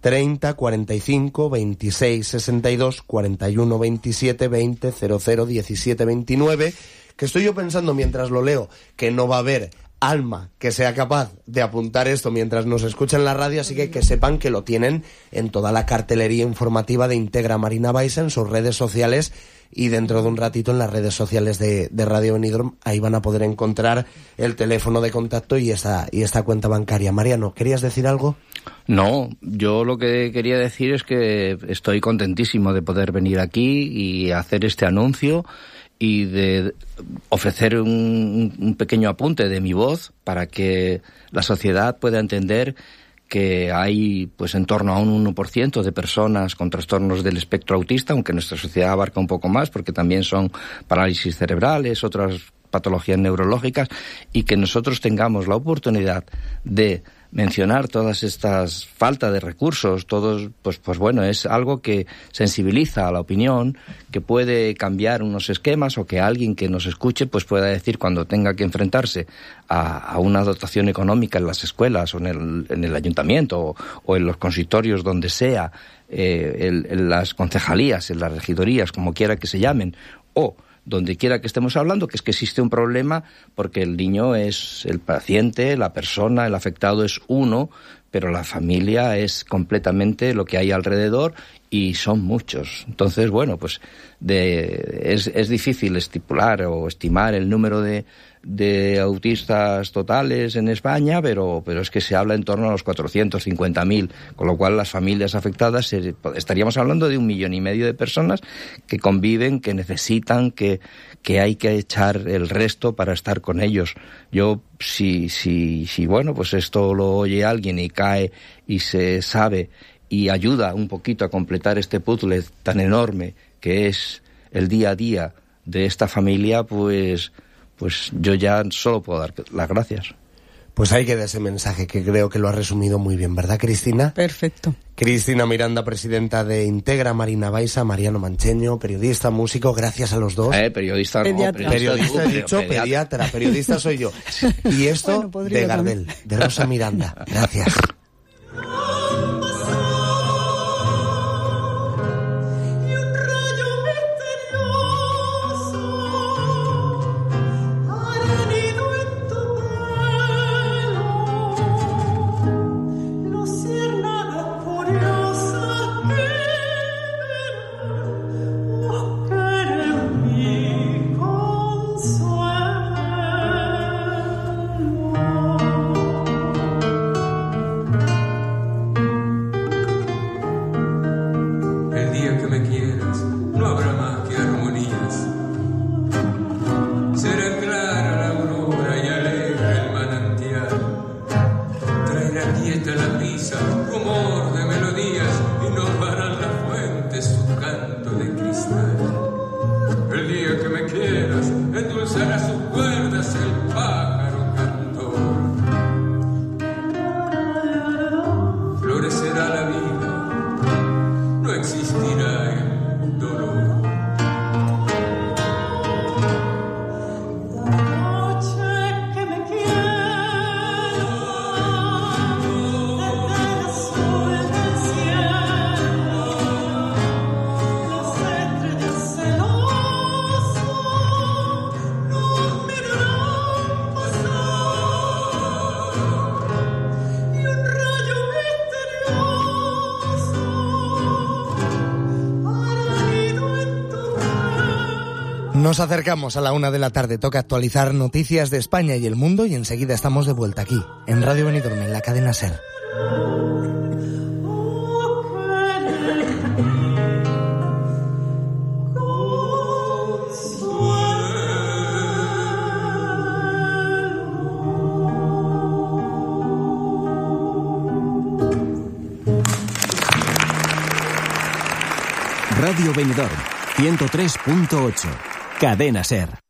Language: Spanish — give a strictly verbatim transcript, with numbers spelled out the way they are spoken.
treinta, cuarenta y cinco, veintiséis, sesenta y dos, cuarenta y uno, veintisiete, veinte, cero cero, diecisiete, veintinueve, que estoy yo pensando mientras lo leo que no va a haber alma que sea capaz de apuntar esto mientras nos escucha en la radio, así que que sepan que lo tienen en toda la cartelería informativa de Integra Marina Baixa, en sus redes sociales, y dentro de un ratito en las redes sociales de, de Radio Benidorm. Ahí van a poder encontrar el teléfono de contacto y esta, y esta cuenta bancaria. Mariano, ¿querías decir algo? No, yo lo que quería decir es que estoy contentísimo de poder venir aquí y hacer este anuncio y de ofrecer un, un pequeño apunte de mi voz para que la sociedad pueda entender que hay pues en torno a un uno por ciento de personas con trastornos del espectro autista, aunque nuestra sociedad abarca un poco más porque también son parálisis cerebrales, otras patologías neurológicas, y que nosotros tengamos la oportunidad de mencionar todas estas falta de recursos, todos, pues, pues bueno, es algo que sensibiliza a la opinión, que puede cambiar unos esquemas, o que alguien que nos escuche pues pueda decir cuando tenga que enfrentarse a, a una dotación económica en las escuelas o en el, en el ayuntamiento o, o en los consistorios donde sea, eh, el, en las concejalías, en las regidorías, como quiera que se llamen, o donde quiera que estemos hablando, que es que existe un problema porque el niño es el paciente, la persona, el afectado es uno, pero la familia es completamente lo que hay alrededor y son muchos. Entonces, bueno, pues de, es, es difícil estipular o estimar el número de, de autistas totales en España, pero, pero es que se habla en torno a los cuatrocientos cincuenta mil, con lo cual las familias afectadas, eh, estaríamos hablando de un millón y medio de personas que conviven, que necesitan, que, que hay que echar el resto para estar con ellos. Yo, si, si, si, bueno, pues esto lo oye alguien y cae y se sabe y ayuda un poquito a completar este puzzle tan enorme que es el día a día de esta familia, pues, pues yo ya solo puedo dar las gracias. Pues ahí queda ese mensaje que creo que lo ha resumido muy bien, ¿verdad, Cristina? Perfecto. Cristina Miranda, presidenta de Integra Marina Baixa, Mariano Mancheño, periodista, músico, gracias a los dos. Eh, periodista, pediatra. No, periodista, he dicho, pediatra. pediatra, periodista soy yo. Y esto bueno, de Gardel, de Rosa Miranda. Gracias. Nos acercamos a la una de la tarde, toca actualizar noticias de España y el mundo y enseguida estamos de vuelta aquí, en Radio Benidorm, en la cadena SER. Radio Benidorm, ciento tres punto ocho. Cadena SER.